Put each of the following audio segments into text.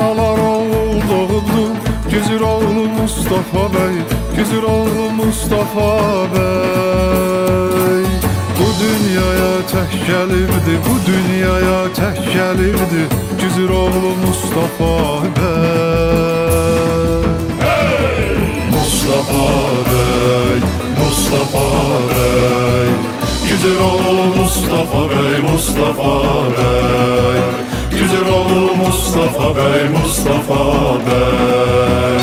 analar oğul doğdu, Güzüroğlu Mustafa Bey, Güzüroğlu Mustafa Bey. Bu dünyaya tek gelirdi, bu dünyaya tek gelirdi, Güzüroğlu Mustafa Bey. Mustafa Bey, Mustafa Bey, Güzüroğlu Mustafa Bey, Mustafa Bey, Güzüroğlu Mustafa Bey, Mustafa Bey.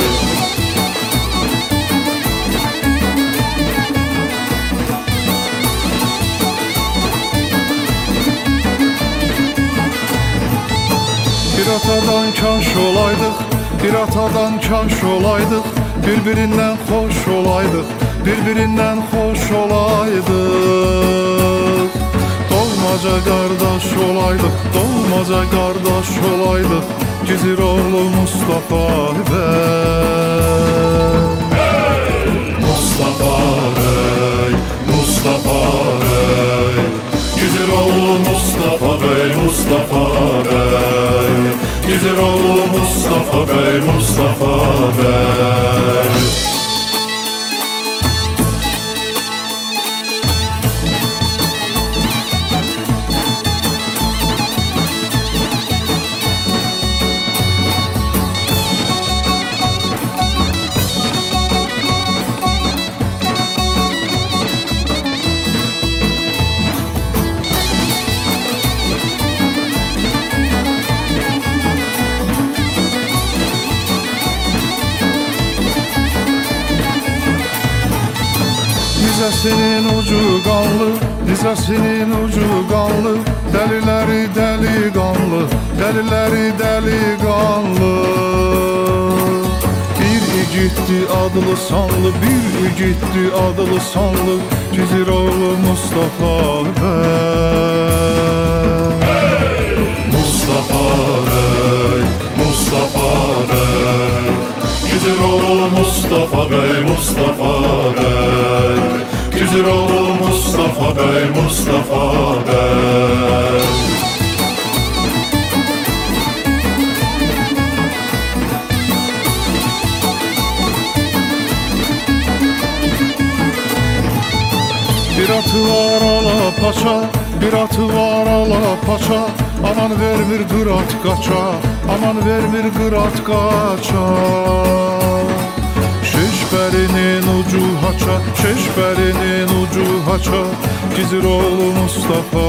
Bir atadan kaş olaydık, bir atadan kaş olaydık, birbirinden hoş olaydık, birbirinden hoş olaydık. Dolmaca kardeş olaydık, dolmaca kardeş olaydık, Güzüroğlu Mustafa Bey. Mustafa Bey, Mustafa Bey, Güzüroğlu Mustafa Bey, Mustafa Bey, Güzüroğlu Mustafa Bey, Mustafa Bey. Dizəsinin ucu qanlı, dizəsinin ucu qanlı, dəliləri dəli qanlı, dəliləri dəli qanlı. Bir igiddi adlı sanlı, bir igiddi adlı sanlı, Güzüroğlu Mustafa Bey. Mustafa Bey, Mustafa Bey, Güzüroğlu Mustafa Bey, Mustafa Bey, Güzüroğlu Mustafa Bey, Mustafa Bey. Bir atı var ala paça, bir atı var ala paça, aman vermir qırat qaça, aman vermir qırat qaça. Şeşbərinin ucu haça, şeşbərinin ucu haça, Güzüroğlu Mustafa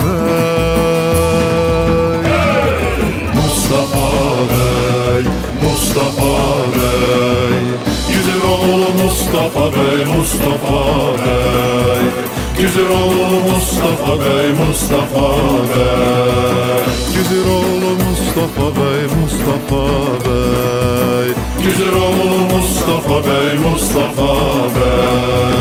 Bey. Mustafa Bey, Mustafa Bey, Güzüroğlu Mustafa Bey, Mustafa Bey, Güzüroğlu Mustafa Bey, Mustafa Bey, Güzüroğlu Mustafa Bey, Mustafa Bey, Güzüroğlu Mustafa Bey, Mustafa Bey.